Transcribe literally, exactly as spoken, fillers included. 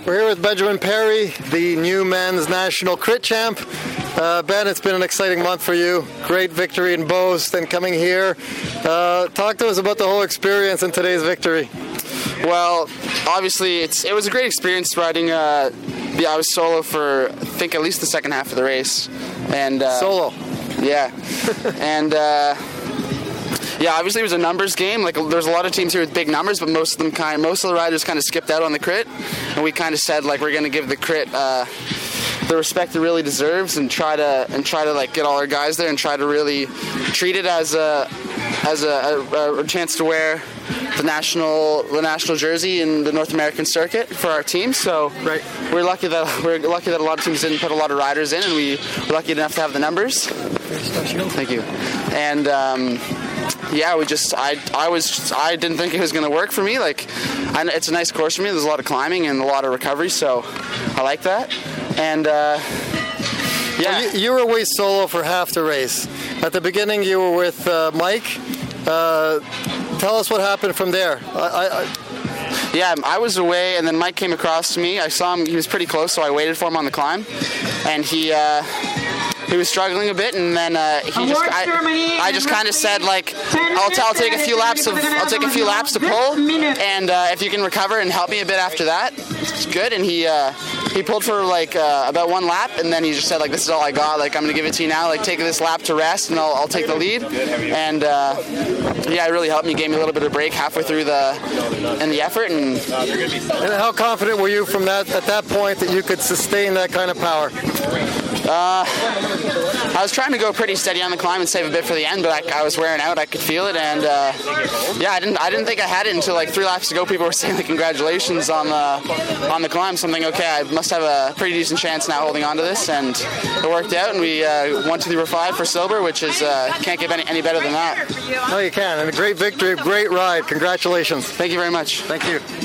We're here with Benjamin Perry, the new men's national crit champ. Uh, Ben, it's been an exciting month for you. Great victory in Beauce, then coming here. Uh, talk to us about the whole experience in today's victory. Well, obviously, it's it was a great experience riding. Uh, yeah, I was solo for, I think, at least the second half of the race. And uh, Solo? Yeah. and... Uh, Yeah, obviously it was a numbers game. Like there's a lot of teams here with big numbers, but most of them kind, most of the riders kind of skipped out on the crit, and we kind of said like we're going to give the crit uh, the respect it really deserves, and try to and try to like get all our guys there and try to really treat it as a as a, a, a chance to wear the national the national jersey in the North American circuit for our team. So right. we're lucky that we're lucky that a lot of teams didn't put a lot of riders in, and we were lucky enough to have the numbers. Thank you. And. Um, Yeah, we just I I was I didn't think it was going to work for me. Like, I, it's a nice course for me. There's a lot of climbing and a lot of recovery, so I like that. And uh, yeah, well, you, you were away solo for half the race. At the beginning, you were with uh, Mike. Uh, tell us what happened from there. I, I, I Yeah, I was away, and then Mike came across to me. I saw him; he was pretty close, so I waited for him on the climb, and he. Uh, He was struggling a bit, and then uh, he just I, I just kind of said like I'll, t- I'll take a few laps of I'll take a few laps to pull, and uh, if you can recover and help me a bit after that, it's good. And he uh, he pulled for like uh, about one lap, and then he just said like this is all I got. Like I'm gonna give it to you now. Like take this lap to rest, and I'll, I'll take the lead. And uh, yeah, it really helped me. Gave me a little bit of break halfway through the in the effort. And, and how confident were you from that at that point that you could sustain that kind of power? Uh, I was trying to go pretty steady on the climb and save a bit for the end, but I, I was wearing out. I could feel it, and uh, yeah, I didn't. I didn't think I had it until like three laps to go. People were saying like, "Congratulations on the on the climb." So I'm thinking, okay, I must have a pretty decent chance now holding on to this, and it worked out. And we uh, won to the five for silver, which is uh, can't get any any better than that. No, you can. And a great victory, great ride. Congratulations. Thank you very much. Thank you.